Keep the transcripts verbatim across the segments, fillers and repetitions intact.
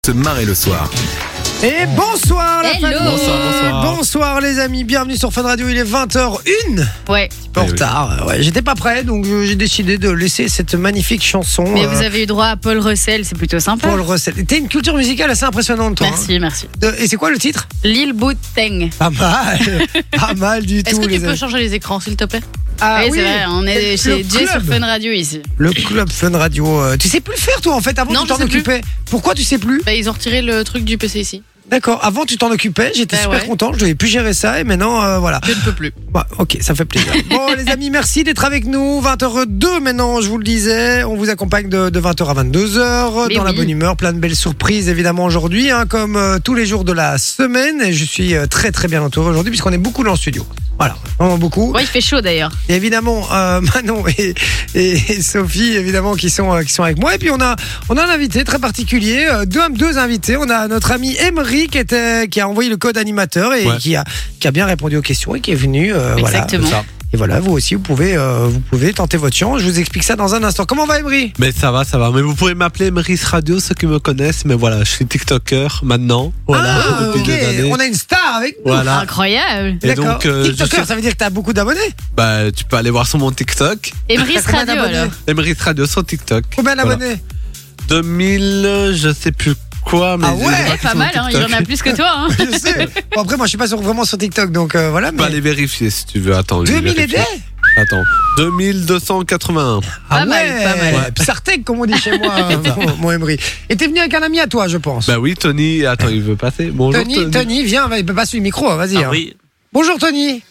Se marrer le soir. Et bonsoir la Hello. famille. Bonsoir, bonsoir. Bonsoir les amis, bienvenue sur Fun Radio, il est vingt heures une. Ouais. En Oui, oui. retard, ouais, j'étais pas prêt donc euh, j'ai décidé de laisser cette magnifique chanson. Mais euh, vous avez eu droit à Paul Russell, c'est plutôt sympa. Paul Russell. T'as une culture musicale assez impressionnante toi. Merci, merci. hein. De- Et c'est quoi le titre? Lil Boot Teng. Pas mal, pas mal du Est-ce tout que les tu peux amis. changer les écrans, s'il te plaît? Ah oui, c'est vrai, on est le chez Jay sur club. Fun Radio ici. Le club Fun Radio. euh, Tu sais plus le faire toi en fait, avant Non, tu je t'en sais plus. occupais. Pourquoi tu sais plus? Bah, ils ont retiré le truc du P C ici. D'accord, avant tu t'en occupais, j'étais Bah super ouais. content, je devais plus gérer ça et maintenant euh, voilà. Je ne peux plus. Bah, ok, ça fait plaisir. Bon, les amis, merci d'être avec nous. vingt heures deux maintenant, je vous le disais. On vous accompagne de, de vingt heures à vingt-deux heures Mais dans la oui. bonne humeur. Plein de belles surprises, évidemment, aujourd'hui, hein, comme euh, tous les jours de la semaine. Et je suis euh, très, très bien entouré aujourd'hui, puisqu'on est beaucoup dans le studio. Voilà, vraiment beaucoup. Ouais, il fait chaud d'ailleurs. Et évidemment, euh, Manon et, et, et Sophie, évidemment, qui sont, euh, qui sont avec moi. Et puis, on a, on a un invité très particulier, euh, deux, deux invités. On a notre ami Emery qui, était, qui a envoyé le code animateur et Ouais. qui, a, qui a bien répondu aux questions et qui est venu. euh, voilà. Exactement. Ça. Et voilà, vous aussi, vous pouvez, euh, vous pouvez tenter votre chance. Je vous explique ça dans un instant. Comment va Emery? Mais ça va, ça va. Mais vous pouvez m'appeler Emeris Radio, ceux qui me connaissent. Mais voilà, je suis TikToker maintenant. Voilà, Ah, depuis ok. des années. On a une star avec nous. Voilà. Incroyable. Et D'accord. donc, euh, je TikToker, suis- ça veut dire que t'as beaucoup d'abonnés. bah, tu peux aller voir sur mon TikTok. Emrys T'as combien Radio d'abonnés alors. Emeris Radio sur TikTok. Combien Voilà. d'abonnés? deux mille, je sais plus quoi, mais Ah j'ai ouais, des gens Eh, qui pas sont mal, hein, il TikTok. en a plus que toi. Hein. Je sais. Bon, après, moi, je suis pas sur- vraiment sur TikTok, donc euh, voilà. Tu peux Mais aller vérifier si tu veux. Attends. je vais deux mille vérifier. aidés. Attends. deux mille deux cent quatre-vingt-un. Ah Pas mal, ouais. pas mal. Ouais. Psartec, comme on dit chez moi, euh, mon, mon Emery. Et t'es venu avec un ami à toi, je pense. Bah oui, Tony. Attends, il veut passer. Bonjour, Tony, Tony. Tony, viens, va- il peut passer le micro, hein, vas-y. Ah hein. oui, Bonjour Tony.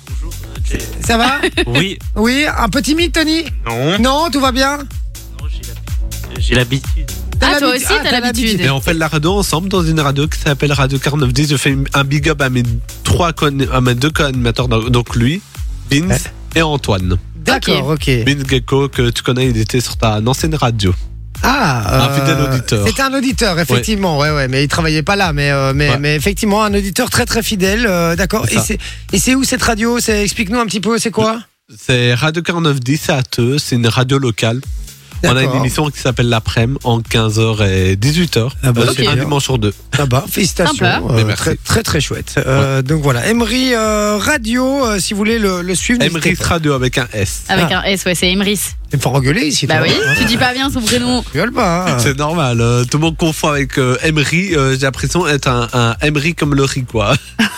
Ça va? oui, Oui, un peu timide, Tony? non, Non, tout va bien? non, j'ai l'hab- j'ai l'habitude. T'as Ah, toi l'habitude- aussi, ah, t'as t'as l'habitude. Et on fait de la radio ensemble dans une radio qui s'appelle Radio quarante-neuf dix. Je fais un big up à mes trois co- à mes deux co-animateurs, donc lui, Vince et Antoine. D'accord, ok. Vince Gecko, que tu connais, il était sur ta ancienne radio. Ah, Un fidèle auditeur. C'était un auditeur, effectivement, ouais, ouais, mais il travaillait pas là, mais, euh, mais, Ouais. mais effectivement, un auditeur très très fidèle, euh, d'accord. C'est Et ça. c'est, et c'est où cette radio? C'est, explique-nous un petit peu, c'est quoi? C'est Radio quarante-neuf dix à Atheux, c'est une radio locale. On a une D'accord. émission qui s'appelle l'après-midi en quinze heures et dix-huit heures. Ah bah, Euh, c'est un bien. dimanche sur deux. Ah bah, félicitations, Sympa. euh, Mais merci. très très très chouette. Euh, Donc voilà, Emery euh, Radio, euh, si vous voulez le, le suivre. n'hésitez Emeris pas. Radio avec un S. Avec Ah. un S, ouais, c'est Emrys. Il faut engueuler ici. Bah toi, oui, hein. tu dis pas bien son prénom. Rigole pas. hein. C'est normal, euh, tout le monde confond avec euh, Emery. euh, J'ai l'impression d'être un, un Emery comme le riz, quoi.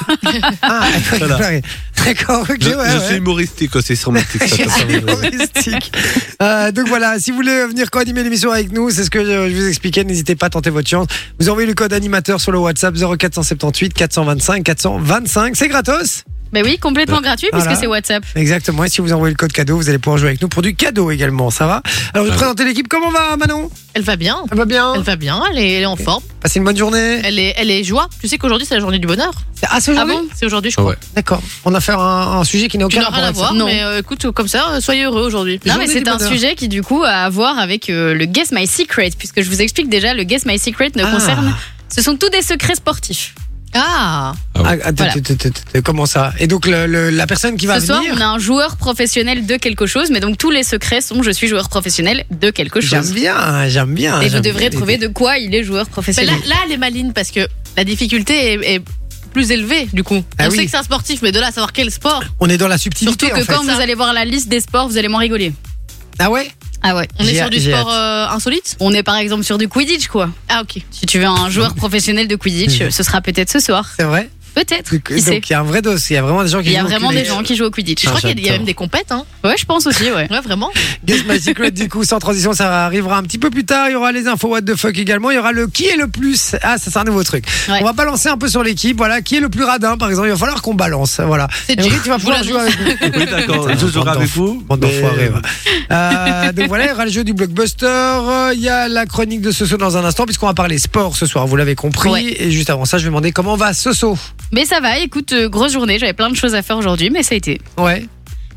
Ah, Voilà. d'accord, ok, Je, ouais. je ouais. suis humoristique aussi sur mon TikTok. Je suis humoristique. Euh, donc voilà, si vous voulez venir co-animer l'émission avec nous, c'est ce que je, je vous expliquais, n'hésitez pas à tenter votre chance. Vous envoyez le code animateur sur le WhatsApp zéro quatre cent soixante-dix-huit quatre cent vingt-cinq quatre cent vingt-cinq. C'est gratos. Bah oui, complètement gratuit Voilà. puisque c'est WhatsApp. Exactement. Et si vous envoyez le code cadeau, vous allez pouvoir jouer avec nous pour du cadeau également. Ça va? Alors, je vais Ouais. présenter l'équipe. Comment va Manon? Elle va bien. Elle va bien? Elle va bien, elle est, elle est en forme. Passez une bonne journée. Elle est, elle est joie. Tu sais qu'aujourd'hui, c'est la journée du bonheur. Ah, c'est Ah aujourd'hui? bon C'est aujourd'hui, je Ah crois. ouais. D'accord. On a fait un, un sujet qui n'a Tu aucun n'as rapport rien à avec ça. voir, Non. mais euh, écoute, comme ça, euh, soyez heureux aujourd'hui. Non, Journée mais c'est du un bonheur. sujet qui, du coup, a à voir avec euh, le Guess My Secret, puisque je vous explique déjà, le Guess My Secret ne Ah. concerne. Ce sont tous des secrets sportifs. Ah, Ah, attends, Voilà. attends, attends, attends, comment ça? Et donc, le- le- la personne qui va Ce soir, venir. on a un joueur professionnel de quelque chose, mais donc tous les secrets sont je suis joueur professionnel de quelque J'aime chose. bien, j'aime bien. Et vous j'aime devrez bien trouver l'idée. de quoi il est joueur mais professionnel. là, là, elle est maline parce que la difficulté est, est plus élevée, du coup. Ah On oui. sait que c'est un sportif, mais de là à savoir quel sport. On est dans la subtilité. Surtout que en fait. quand vous allez voir la liste des sports, vous allez moins rigoler. Ah ouais? Ah ouais. On est J'ai sur hâte, du j'ai sport euh, insolite. On est par exemple sur du Quidditch, quoi. Ah, ok. Si tu veux un joueur professionnel de Quidditch, Mhm. ce sera peut-être ce soir. C'est vrai? Peut-être. Donc, Qui sait il y a un vrai dos. Il y a vraiment des gens qui Il y a jouent au vraiment des Quidditch. gens qui jouent au Quidditch. Je crois qu'il y a- il y a j'adore. même des compètes, hein. Ouais, je pense aussi, ouais. Ouais, vraiment. Guess My Secret, du coup, sans transition, ça arrivera un petit peu plus tard. Il y aura les infos what the fuck également. Il y aura le qui est le plus. Ah, ça, c'est un nouveau truc. Ouais. On va balancer un peu sur l'équipe. Voilà, qui est le plus radin, par exemple. Il va falloir qu'on balance. Voilà. C'est Emery, Jay. tu vas Je pouvoir vous jouer avec nous. Oui, d'accord. Putain, Je jouerai bande avec d'enf- vous. Bande mais- d'enfoirés, ouais. Euh, donc voilà, il y aura le jeu du blockbuster. Euh, Il y a la chronique de Soso dans un instant, puisqu'on va parler sport ce soir. Vous l'avez compris. Ouais. Et juste avant ça, je vais demander comment va Soso. Mais ça va, écoute, euh, grosse journée, j'avais plein de choses à faire aujourd'hui, mais ça a été. Ouais.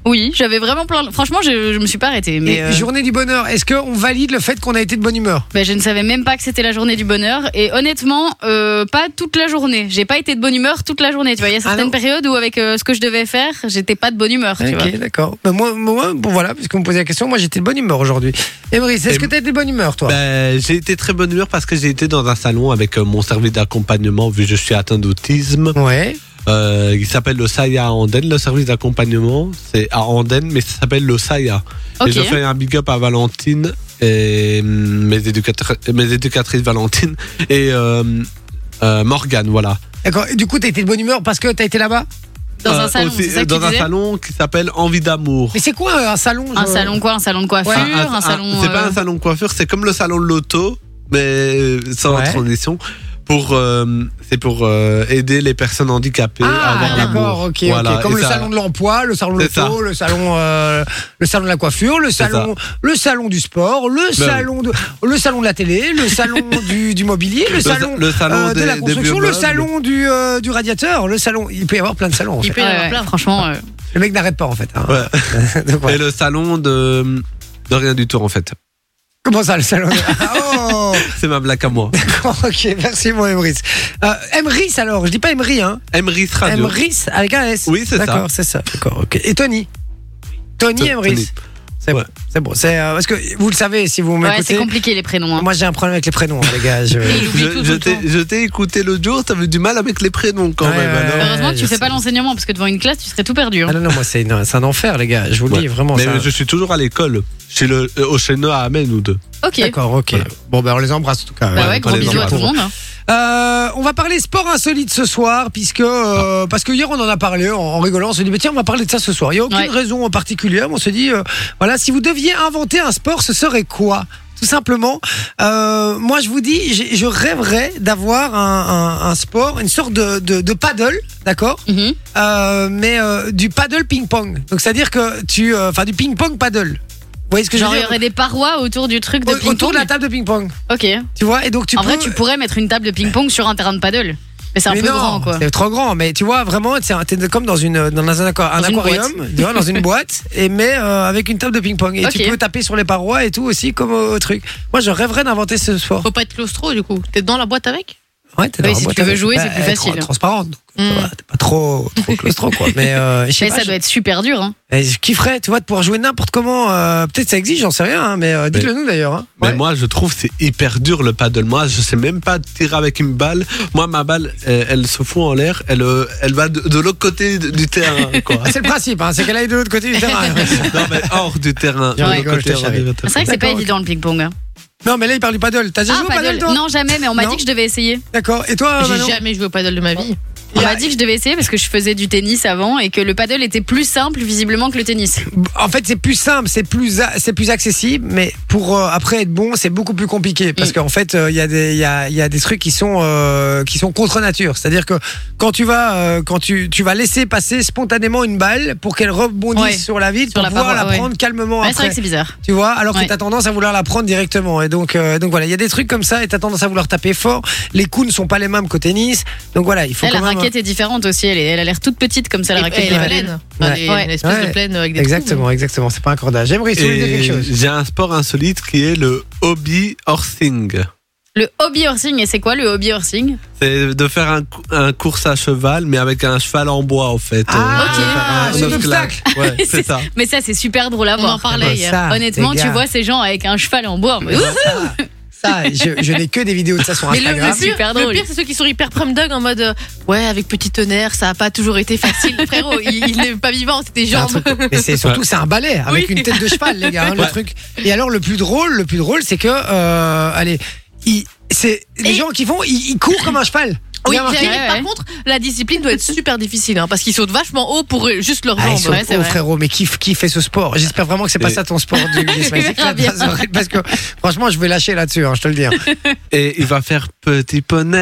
Oui, j'avais vraiment plein. Franchement, je, je me suis pas arrêtée. Mais Et euh, journée du bonheur, est-ce qu'on valide le fait qu'on a été de bonne humeur? ben, je ne savais même pas que c'était la journée du bonheur. Et honnêtement, euh, pas toute la journée. J'ai pas été de bonne humeur toute la journée. Tu vois, il y a Ah certaines non. périodes où avec euh, ce que je devais faire, j'étais pas de bonne humeur. Tu vois. Ok, d'accord. Ben, moi, moi, bon voilà, puisqu'on me posait la question, moi j'étais de bonne humeur aujourd'hui. Emery, est-ce Et que tu as été de bonne humeur, toi? Ben, j'ai été très bonne humeur parce que j'ai été dans un salon avec euh, mon service d'accompagnement vu que je suis atteint d'autisme. Ouais. Euh, il s'appelle le Saya à Andenne, le service d'accompagnement. C'est à Andenne, mais ça s'appelle le Saya. Ok. Et je fais un big up à Valentine et hum, mes, éducatrices, mes éducatrices Valentine et euh, euh, Morgane, voilà. D'accord. Et du coup, tu as été de bonne humeur parce que tu as été là-bas? Dans Euh, un salon, aussi, c'est ça que dans tu un disais salon qui s'appelle Envie d'amour. Mais c'est quoi euh, un salon? Un je- salon quoi? Un salon de coiffure, Ouais. un, salon. C'est euh, pas un salon de coiffure, c'est comme le salon de l'auto, mais sans Ouais. transition. Pour, euh, c'est pour euh, aider les personnes handicapées à Ah, avoir l'amour. d'accord, ok, Voilà. ok. Comme Et le ça- salon de l'emploi, le salon de C'est l'auto, le salon, euh, le salon de la coiffure, le salon, le salon du sport, le Ben salon de, le salon de la télé, le salon du, du mobilier, le, Le sa- salon, le salon euh, de des- la des construction, vieux le meubles. salon du, euh, du radiateur, le salon. Il peut y avoir plein de salons. En Il fait. peut y en ouais, avoir ouais, plein. franchement, euh, Le mec n'arrête pas en fait. hein. Ouais. Donc, voilà. Et le salon de, de rien du tout, en fait. Comment ça, le salon de- Oh, C'est ma blague à moi. ok, merci mon Emrys. Euh, Emrys alors, je dis pas Emery, hein. Emrys Radio. Emrys avec un S. Oui, c'est ça. D'accord, c'est ça. D'accord, ok. Et Tony Tony Tony. Emrys. C'est Ouais. bon, c'est bon. C'est euh, parce que vous le savez si vous ouais, c'est m'écoutez. compliqué les prénoms. hein. Moi j'ai un problème avec les prénoms, hein, les gars. Je... Il oublie Je, tout, tout je le t'ai, temps. je t'ai écouté l'autre jour, t'avais du mal avec les prénoms quand Ouais, même. ouais, alors. ouais. Heureusement que je tu fais sais. pas l'enseignement parce que devant une classe, tu serais tout perdu. hein. Ah non, non, moi c'est une- c'est un enfer, les gars. Je vous le Ouais. dis vraiment. Mais ça- je suis toujours à l'école. Chez le, euh, au Chéneux à Amen ou deux. Ok. D'accord, ok. Voilà. Bon, ben on les embrasse en tout cas. Bah Ouais, ouais, on gros les bisous à embrasse. tout le monde. hein. Euh, on va parler sport insolite ce soir, puisque euh, parce que hier on en a parlé en, en rigolant, on s'est dit mais tiens on va parler de ça ce soir. Il y a aucune Ouais. raison en particulier. On s'est dit euh, voilà, si vous deviez inventer un sport, ce serait quoi? Tout simplement, euh, moi je vous dis, j'ai- je rêverais d'avoir un, un- un sport, une sorte de, de, de paddle, d'accord, Mhm. Euh, mais euh, du paddle ping-pong. Donc c'est à dire que tu, euh, enfin du ping-pong paddle. Vous voyez ce que Genre, je il veux y dire? aurait des parois autour du truc de Au- Autour ping-pong. de la table de ping-pong, Ok. tu vois, et donc tu en peux. vrai, tu pourrais mettre une table de ping-pong sur un terrain de paddle. Mais c'est un Mais peu non, grand, quoi. C'est trop grand, mais tu vois vraiment, c'est un- t'es comme dans une dans un, aqua- un Dans une aquarium, tu vois, dans une boîte, et mais euh, avec une table de ping-pong. Et Ok. tu peux taper sur les parois et tout aussi comme au, au truc. Moi, je rêverais d'inventer ce sport. Faut pas être claustro du coup. T'es dans la boîte avec? Ouais, t'es Oui, dans la si boîte tu veux avec- jouer, c'est bah, plus elle est facile. tra- transparente, donc ça Mm. va, t'es pas trop trop claustro quoi. Mais euh, je sais Mais pas, ça je- doit être super dur. Hein. eh, je kifferais, tu vois, de pouvoir jouer n'importe comment. euh, Peut-être ça existe, j'en sais rien, hein, mais euh, dites-le nous d'ailleurs. hein. Mais Ouais. moi, je trouve que c'est hyper dur le paddle. Moi, je sais même pas tirer avec une balle. Moi, ma balle, elle, elle se fout en l'air. Elle, euh, elle va de, de l'autre côté du terrain, quoi. Ah, c'est le principe, hein, c'est qu'elle aille de l'autre côté du terrain. Non, mais hors du terrain. Je de rigole, côté je te charrie. ordinateur. C'est vrai que c'est pas D'accord, évident le ping-pong. hein. Non, mais là il parle du paddle. T'as déjà Ah, joué au paddle, paddle. toi? Non, jamais, mais on m'a Non. dit que je devais essayer. D'accord. Et toi, J'ai Manon? jamais joué au paddle de ma vie. On Il y a- m'a dit que je devais essayer parce que je faisais du tennis avant et que le paddle était plus simple visiblement que le tennis. En fait, c'est plus simple, c'est plus, a- c'est plus accessible, mais pour euh, après être bon, c'est beaucoup plus compliqué parce Mm. qu'en fait, euh, il y a des, il y a, il y a des trucs qui sont, euh, qui sont contre nature. C'est-à-dire que quand tu vas, euh, quand tu, tu vas laisser passer spontanément une balle pour qu'elle rebondisse Ouais. sur la vitre Sur pour la pouvoir paroi, la ouais. prendre calmement Ouais, c'est vrai après. que c'est bizarre. Tu vois, alors que Ouais. t'as tendance à vouloir la prendre directement. Et donc, euh, donc voilà, il y a des trucs comme ça et t'as tendance à vouloir taper fort. Les coups ne sont pas les mêmes qu'au tennis. Donc voilà, il faut Là, quand la même. raquette est différente aussi. Elle, est- elle a l'air toute petite comme ça, la Et- raquette et de elle est paddle. pleine. Enfin, Ouais. des- Ouais. Une espèce Ouais. de pleine avec des trous. Exactement, exactement. C'est pas un cordage. J'aimerais tu voulais dire quelque Et chose. j'ai un sport insolite qui est le hobby horsing. Le hobby horsing, et c'est quoi le hobby horsing? C'est de faire un, cou- un course à cheval, mais avec un cheval en bois, en fait. Ah, Euh, ok. de faire un c'est un obstacle. Ouais, c'est ça. Mais ça, c'est super drôle à On voir. en parlait Bah, hier. ça, Honnêtement, les tu gars. vois ces gens avec un cheval en bois. mais- Ça, ça, je, je n'ai que des vidéos de ça sur Mais le, Instagram. le pire, super le drôle. pire, c'est ceux qui sont hyper prom dog en mode euh, ouais, avec petit tonnerre, ça a pas toujours été facile. Frérot, il, il est pas vivant, c'était C'est un jambes. truc- mais c'est surtout c'est un balai avec Oui. une tête de cheval, les gars. hein, le Ouais. truc. Et alors le plus drôle, le plus drôle, c'est que euh, allez, il- c'est les Et- gens qui font, ils, ils courent comme un cheval. Oui, Vous avez j'ai- remarqué Ouais, par ouais. contre, la discipline doit être super difficile hein, parce qu'ils sautent vachement haut pour euh, juste leurs Ah, ils jambes. sont ouais, c'est hauts, vrai. frérot, mais qui, qui fait ce sport? J'espère vraiment que c'est pas Et- ça ton sport du des semaines. C'est verra bien. ça, ça, parce que franchement, je vais lâcher là-dessus, hein, je te le dis. hein. Et il va faire petit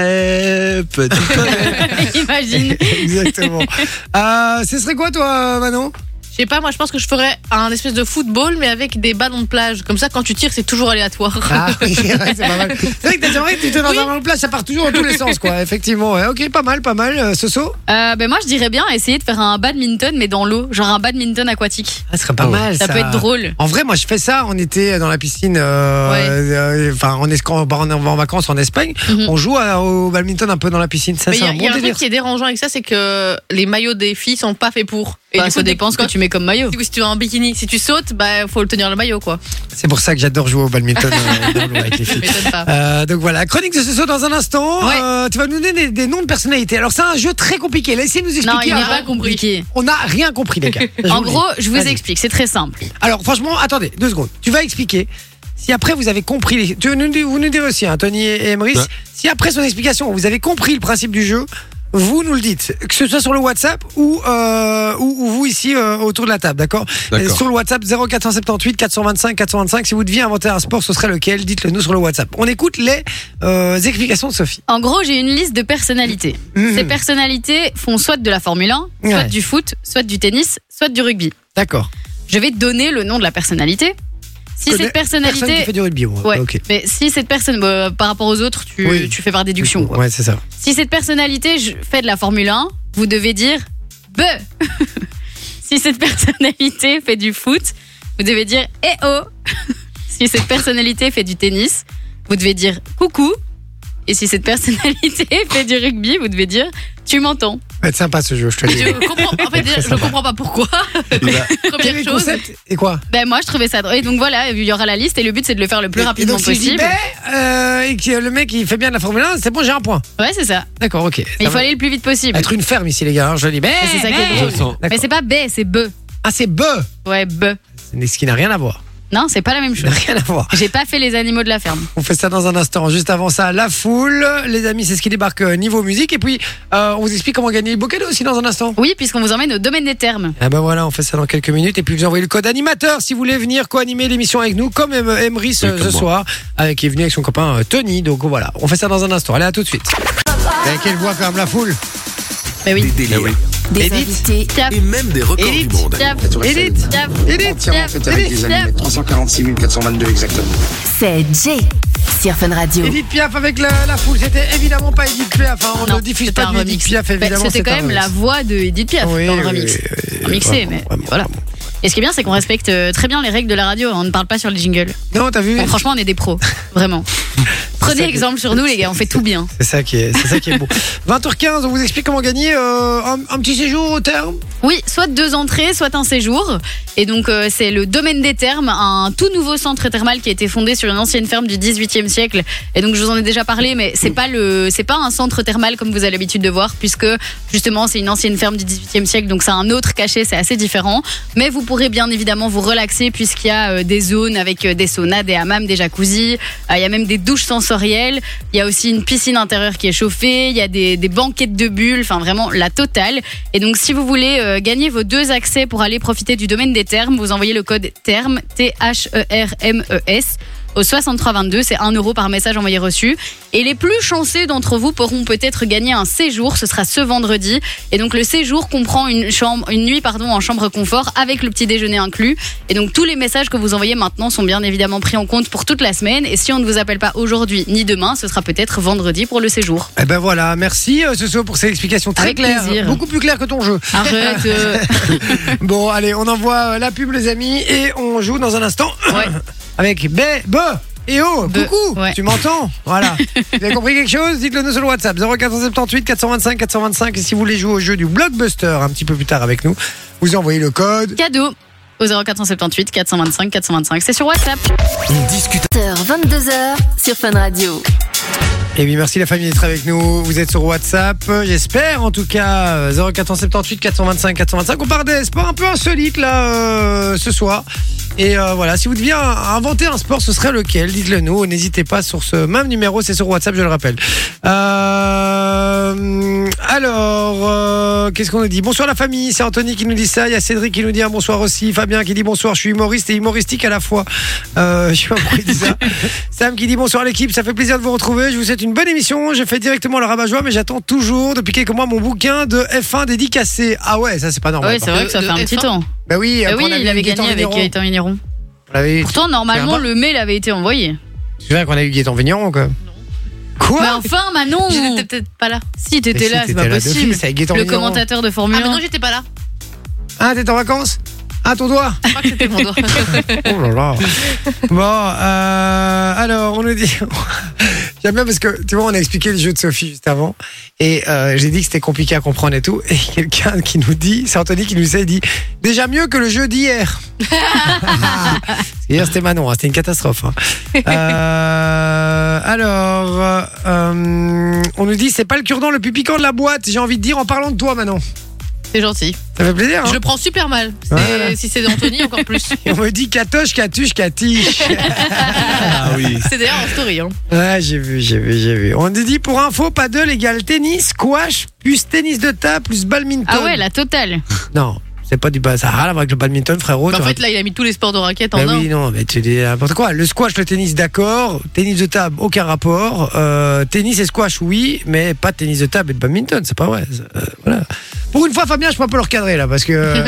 poney, petit poney. Imagine. Exactement. Euh, ce serait quoi, toi, Manon? Je sais pas, moi je pense que je ferais un espèce de football mais avec des ballons de plage. Comme ça, quand tu tires, c'est toujours aléatoire. Ah oui, c'est vrai, c'est pas mal. C'est vrai que t'es vrai que tu es dans Oui. un ballon de plage, ça part toujours dans tous les sens, quoi. Effectivement, ouais. Ok, pas mal, pas mal. Euh, Soso, Euh, ben moi, je dirais bien essayer de faire un badminton, mais dans l'eau. Genre un badminton aquatique. ça serait pas Oh. mal. Ça, peut être drôle. En vrai, moi, je fais ça en été dans la piscine. euh, Ouais. euh, Enfin, en es- quand on va en vacances en Espagne, Mhm. on joue à- au badminton un peu dans la piscine. Ça, Mais il c'est y a, un il y bon a un délire. truc qui est dérangeant avec ça, c'est que les maillots des filles sont pas faits pour. Et Bah, du ça coup, dépend ce que quand- tu mets comme maillot. Du coup, si tu es en bikini, si tu sautes, bah faut le tenir le maillot quoi. C'est pour ça que j'adore jouer au badminton euh, dans l'eau avec les Ça filles. m'étonne pas. Euh, donc voilà, chronique de Soso dans un instant. Ouais. Euh, tu vas nous donner des, des noms de personnalités. Alors c'est un jeu très compliqué. Là, essayez de nous expliquer. Non, il n'est avant. pas compliqué. On n'a rien compris, les gars. Je En vous le gros, dis. je vous Vas-y. explique, c'est très simple. Alors franchement, attendez, deux secondes. Tu vas expliquer. Si après vous avez compris, les... tu nous, dis- vous nous direz aussi, hein, Tony et Emery, Ouais. si après son explication vous avez compris le principe du jeu, vous nous le dites, que ce soit sur le WhatsApp ou, euh, ou, ou vous ici euh, autour de la table, d'accord? D'accord. Et sur le WhatsApp zéro quatre cent soixante-dix-huit quatre cent vingt-cinq quatre cent vingt-cinq, si vous deviez inventer un sport, ce serait lequel? Dites-le nous sur le WhatsApp. On écoute les euh, explications de Sophie. En gros, j'ai une liste de personnalités. Mhm. Ces personnalités font soit de la Formule un, soit Ouais. du foot, soit du tennis, soit du rugby. D'accord. Je vais donner le nom de la personnalité. Si Connais cette Personne qui personnalité. fait du rugby, moi. Ouais, Ok. mais si cette personne, bah, par rapport aux autres, tu, Oui. tu fais par déduction. quoi. Ouais, c'est ça. Si cette personnalité je- fait de la Formule un, vous devez dire B. Si cette personnalité fait du foot, vous devez dire Eh oh. Si cette personnalité fait du tennis, vous devez dire coucou. Et si cette personnalité fait du rugby, vous devez dire tu m'entends. Va être sympa ce jeu, je te le dis. Je comprends, en fait, déjà, je comprends pas pourquoi. Il va- Quel est Première le chose. concept et quoi? Ben moi je trouvais ça drôle. Et donc voilà, il y aura la liste et le but c'est de le faire le plus Et- rapidement et donc, si je dis possible. ben, euh, et que le mec il fait bien de la Formule un, c'est bon, j'ai un point. Ouais, c'est ça. D'accord, ok. Mais Ça il faut va aller le plus vite possible. être une ferme ici, les gars. hein, Je dis ben. Et c'est ça qui est ben. drôle. Je sens. Mais D'accord. c'est pas B, c'est B. Ah, c'est B. Ouais, B. C'est ce qui n'a rien à voir. Non, c'est pas la même Ça n'a chose. rien à voir. J'ai pas fait les animaux de la ferme. On fait ça dans un instant. Juste avant ça, la foule. Les amis, c'est ce qui débarque euh, niveau musique. Et puis, euh, on vous explique comment gagner le beau cadeau aussi dans un instant. Oui, puisqu'on vous emmène au domaine des termes. Ah ben voilà, on fait ça dans quelques minutes. Et puis, vous envoyez le code animateur si vous voulez venir co-animer l'émission avec nous, comme Em- Emery ce, Oui, comme ce moi. soir, avec, qui est venu avec son copain euh, Tony. Donc voilà, on fait ça dans un instant. Allez, à tout de suite. Et quelle voix quand même, la foule. Mais oui. Eh oui. Des Edith. invités Tiaf, Et même des records Edith. du monde. tiaf, Edith. tiaf, Edith. tiaf, Faites avec des tiaf. allumettes, trois cent quarante-six mille quatre cent vingt-deux exactement. c'est Jay sur Fun Radio. Edith Piaf avec la, la foule. C'était évidemment pas Edith Piaf. Hein. On Non, ne diffuse c'était pas un de Edith remix. Piaf, Bah, évidemment. C'était c'est quand un même remix. la voix de Edith Piaf Oui, dans le oui, remix. oui, oui, Remixé, vraiment, mais vraiment, voilà. vraiment. Et ce qui est bien, c'est qu'on respecte euh, très bien les règles de la radio. On ne parle pas sur les jingles. Non, t'as vu? Bon, franchement, on est des pros. Vraiment. Prenez exemple sur nous, les gars. On fait tout bien. C'est ça qui est, c'est ça qui est beau. vingt heures quinze, on vous explique comment gagner euh, un, un petit séjour au terme. Oui, soit deux entrées, soit un séjour. Et donc, euh, c'est le Domaine des Thermes, un tout nouveau centre thermal qui a été fondé sur une ancienne ferme du dix-huitième siècle. Et donc, je vous en ai déjà parlé, mais c'est pas le, c'est pas un centre thermal comme vous avez l'habitude de voir, puisque justement, c'est une ancienne ferme du dix-huitième siècle, donc c'est un autre cachet, c'est assez différent. Mais vous pourrez bien évidemment vous relaxer, puisqu'il y a euh, des zones avec euh, des saunas, des hammams, des jacuzzis. Euh, Il y a même des douches sensorielles. Il y a aussi une piscine intérieure qui est chauffée. Il y a des, des banquettes de bulles. Enfin, vraiment la totale. Et donc, si vous voulez euh, gagner vos deux accès pour aller profiter du domaine des termes, vous envoyez le code TERME, T H E R M E S, au soixante-trois vingt-deux. C'est un euro par message envoyé reçu. Et les plus chanceux d'entre vous pourront peut-être gagner un séjour. Ce sera ce vendredi. Et donc, le séjour comprend une, chambre, une nuit pardon, en chambre confort avec le petit déjeuner inclus. Et donc, tous les messages que vous envoyez maintenant sont bien évidemment pris en compte pour toute la semaine. Et si on ne vous appelle pas aujourd'hui ni demain, ce sera peut-être vendredi pour le séjour. Eh ben voilà, merci euh, Soso pour ces explications très Avec claires, plaisir. beaucoup plus claires que ton jeu. Arrête. euh, Bon, allez, on envoie euh, la pub les amis et on joue dans un instant Ouais. avec B, B et O. Be- Coucou, ouais. tu m'entends? Voilà. Vous avez compris quelque chose? Dites-le nous sur le WhatsApp zéro quatre cent soixante-dix-huit quatre cent vingt-cinq quatre cent vingt-cinq. Et si vous voulez jouer au jeu du Blockbuster un petit peu plus tard avec nous, vous envoyez le code. Cadeau au zéro quatre cent soixante-dix-huit quatre cent vingt-cinq quatre cent vingt-cinq. C'est sur WhatsApp. On discute. vingt-deux heures sur Fun Radio. Et oui, merci la famille d'être avec nous. Vous êtes sur WhatsApp, j'espère en tout cas. euh, zéro quatre cent soixante-dix-huit quatre cent vingt-cinq quatre cent vingt-cinq. On part des sports un peu insolites là euh, ce soir. Et euh, voilà, si vous deviez inventer un sport, ce serait lequel? Dites-le nous. N'hésitez pas sur ce même numéro, c'est sur WhatsApp, je le rappelle. Euh, alors, euh, euh, qu'est-ce qu'on nous dit? Bonsoir la famille, c'est Anthony qui nous dit ça. Il y a Cédric qui nous dit un bonsoir aussi. Fabien qui dit bonsoir, je suis humoriste et humoristique à la fois. Euh, je sais pas pourquoi il dit ça. Sam qui dit bonsoir l'équipe, ça fait plaisir de vous retrouver. Je vous souhaite une bonne émission. Je fais directement le rabat-joie, mais j'attends toujours depuis quelques mois mon bouquin de F un dédicacé. Ah ouais, ça c'est pas normal. Oui, c'est vrai que ça De- fait un de petit F un. temps. Bah oui, Bah après, oui, on a il vu avait Gaëtan gagné avec Vigneron. Gaëtan Vigneron. On avait- Pourtant, normalement, C'est un le mail avait été envoyé. C'est vrai qu'on a eu Gaëtan Vigneron, quoi. Quoi? Mais enfin, Manon J'étais peut-être pas là. Si, Mais t'étais si, là, c'est t'étais pas là possible. d'office avec Gaëtan Le Vigneron. commentateur de Ah, Formule mais non, un. j'étais pas là. Ah, t'es en vacances? Ah, ton doigt? Je crois que c'était mon doigt. Oh là là. Bon, euh, alors, on nous dit. J'aime bien parce que, tu vois, on a expliqué le jeu de Sophie juste avant. Et euh, j'ai dit que c'était compliqué à comprendre et tout. Et quelqu'un qui nous dit, c'est Anthony qui nous dit, il dit déjà mieux que le jeu d'hier. Hier, c'était Manon, hein, c'était une catastrophe. Hein. Euh, alors, euh, on nous dit, c'est pas le cure-dent le plus piquant de la boîte. J'ai envie de dire en parlant de toi, Manon. C'est gentil. Ça fait plaisir. Je Hein. le prends super mal. C'est- Voilà. Si c'est d'Anthony, encore plus. Et on me dit catoche, catuche, catiche. Ah oui. C'est d'ailleurs en story. Hein. Ouais, j'ai vu, j'ai vu, j'ai vu. On nous dit pour info, paddle égale tennis, squash, plus tennis de table, plus badminton. Ah ouais, la totale. Non, c'est pas du bas. Ça n'a rien à voir avec le badminton, frérot. Bah, en tu fait, là, il a mis tous les sports de raquettes en Bah un. oui, non, mais tu dis n'importe quoi. Le squash, le tennis, d'accord. Tennis de table, aucun rapport. Euh, tennis et squash, oui, mais pas de tennis de table et de badminton, c'est pas vrai. Euh, voilà. Pour une fois, Fabien, je peux un peu le recadrer là, parce que euh,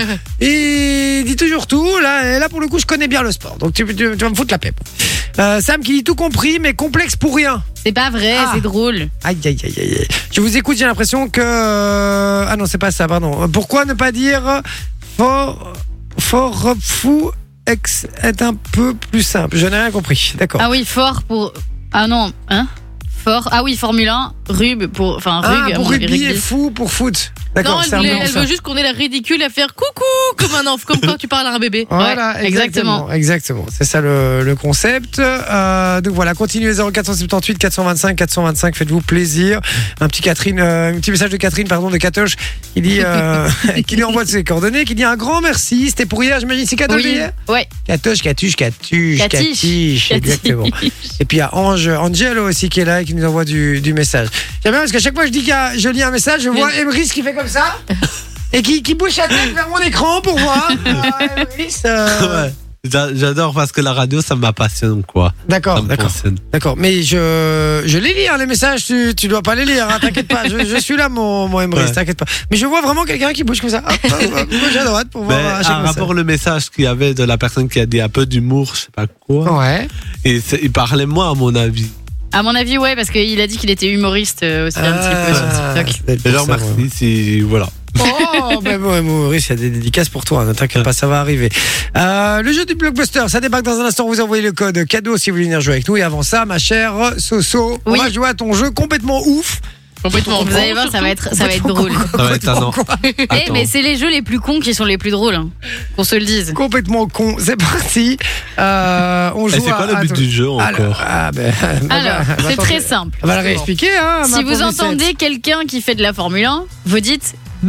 il dit toujours tout. Là, et là, pour le coup, je connais bien le sport, donc tu, tu- tu vas me foutre la paix. Euh, Sam qui dit tout compris, mais complexe pour rien. C'est pas vrai, Ah. c'est drôle. Aïe, aïe, aïe, aïe. aïe. Je vous écoute, j'ai l'impression que. euh, Ah non, c'est pas ça, pardon. Pourquoi ne pas dire fort, fort fou ex est un peu plus simple? Je n'ai rien compris. D'accord. Ah oui, fort pour. Ah non, hein Fort. Ah oui, Formule un, rub pour. Enfin, Ah, rug. à pour mon avis, rugby et fou pour foot. D'accord, Non, c'est elle, un voulait- mélange, elle ça. veut juste qu'on ait la ridicule à faire coucou comme un enfant, comme quand tu parles à un bébé. Voilà, Ouais, exactement. Exactement. C'est ça le, le concept. Euh, donc voilà, continuez zéro quatre sept huit quatre cent vingt-cinq quatre cent vingt-cinq. Faites-vous plaisir. Un petit Catherine, euh, un petit message de Catherine, pardon, de Catoche, qui dit, euh, qui lui envoie ses coordonnées, qui dit un grand merci. C'était pour hier, j'imagine. C'est Catoche Oui. hier. Ouais. Catoche, Catuche, Catuche, Catiche. Catiche, exactement. Et puis il y a Ange, Angelo aussi qui est là et qui nous envoie du, du message. J'aime bien parce qu'à chaque fois que je dis qu'il y a, je lis un message, je vois Emrys qui fait comme ça et qui, qui bouge sa tête vers mon écran pour voir. Euh, Emrys, euh, Ouais. J'a- J'adore parce que la radio, ça m'appassionne, quoi. Ça D'accord, me d'accord, passionne. d'accord. Mais je, je les lis, hein, les messages. Tu, tu dois pas les lire, hein, t'inquiète pas. Je, je suis là, mon, mon Emrys, Ouais. t'inquiète pas. Mais je vois vraiment quelqu'un qui bouge comme ça. Hop, hop, hop, gauche à droite pour voir Mais à à chaque message. rapport le message qu'il y avait de la personne qui a dit un peu d'humour, je sais pas quoi. Ouais. Et c'est- il parlait moins, à mon avis. À mon avis, ouais, parce qu'il a dit qu'il était humoriste euh, aussi un petit peu sur Ah, TikTok. ça doit être Et pour genre, ça, merci, ouais. si, voilà. Oh, ben bon, Maurice, il y a des dédicaces pour toi, ne t'inquiète pas, ça va arriver. Euh, le jeu du blockbuster, ça débarque dans un instant. Vous envoyez le code cadeau si vous voulez venir jouer avec nous. Et avant ça, ma chère Soso, on Oui. va jouer à ton jeu complètement ouf. Complètement. Vous allez voir, ça va être, ça va être drôle. Ça va être un an. Eh, Attends. mais c'est les jeux les plus cons qui sont les plus drôles. hein. Qu'on se le dise. Complètement con. C'est parti. Euh, on joue Et c'est quoi à- le à but ton- du jeu Alors, encore ah, ben, Alors, bah, c'est attends, très simple. On va le réexpliquer. Hein, ma Si vous pauvre entendez quelqu'un qui fait de la Formule un, vous dites B.